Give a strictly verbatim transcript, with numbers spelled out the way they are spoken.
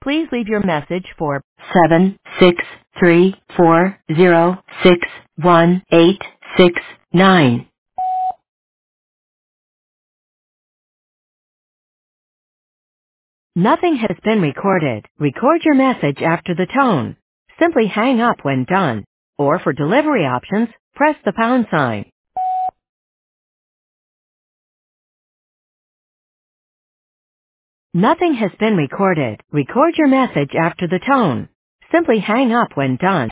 Please leave your message for seven six three four zero six one eight six nine. Nothing has been recorded. Record your message after the tone. Simply hang up when done. Or for delivery options, press the pound sign. Nothing has been recorded. Record your message after the tone. Simply hang up when done.